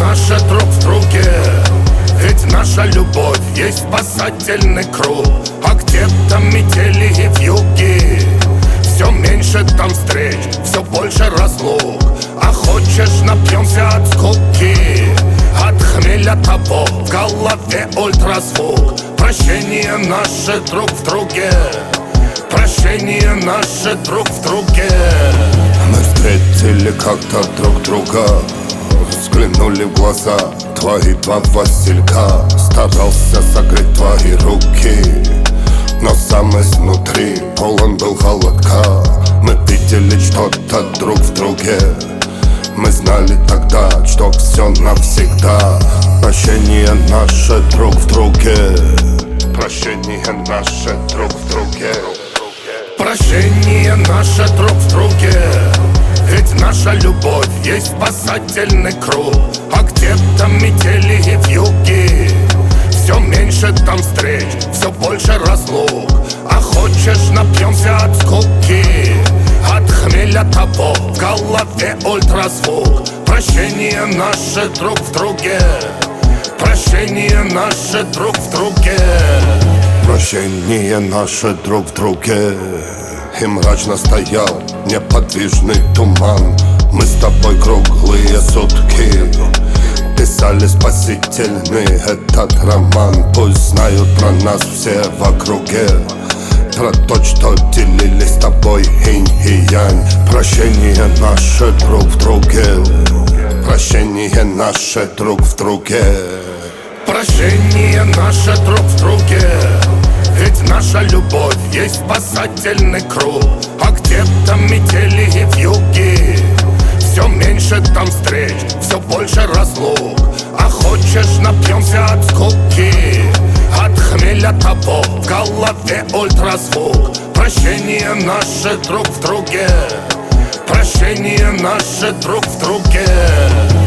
наша друг в друге. Ведь наша любовь есть спасательный круг. А где-то метели и вьюги, все меньше там встреч, все больше разлук. А хочешь, напьемся от скуки, от хмеля того в голове ультразвук. Прощение наше друг в друге, прощение наше друг в друге. Мы встретили как-то друг друга, взглянули в глаза твои два василька. Старался согреть твои руки, но сам изнутри полон был холодка. Мы видели что-то друг в друге, мы знали тогда, что все навсегда. Прощение наше друг в друге, прощение наше друг в друге. Прощение наше друг в друге. Ведь наша любовь есть спасательный круг. А где-то метели и вьюги, все меньше там встреч, все больше разлук. А хочешь, напьемся от скуки, от хмеля того в голове ультразвук. Прощение наше друг в друге, прощение наше друг в друге. Прощение наше друг в друге. И мрачно стоял неподвижный туман. Мы с тобой круглые сутки писали спасительный этот роман. Пусть знают про нас все в округе, про то, что делили с тобой инь и янь. Прощение наше друг в друге, прощение наше друг в друге. Прощение наше друг в друге. Ведь наша любовь есть спасательный круг. А где-то метели и вьюги, все меньше там встреч, все больше разлук. А хочешь, напьемся от скуки, от хмеля того в голове ультразвук. Прощение наше друг в друге, прощение наше друг в друге.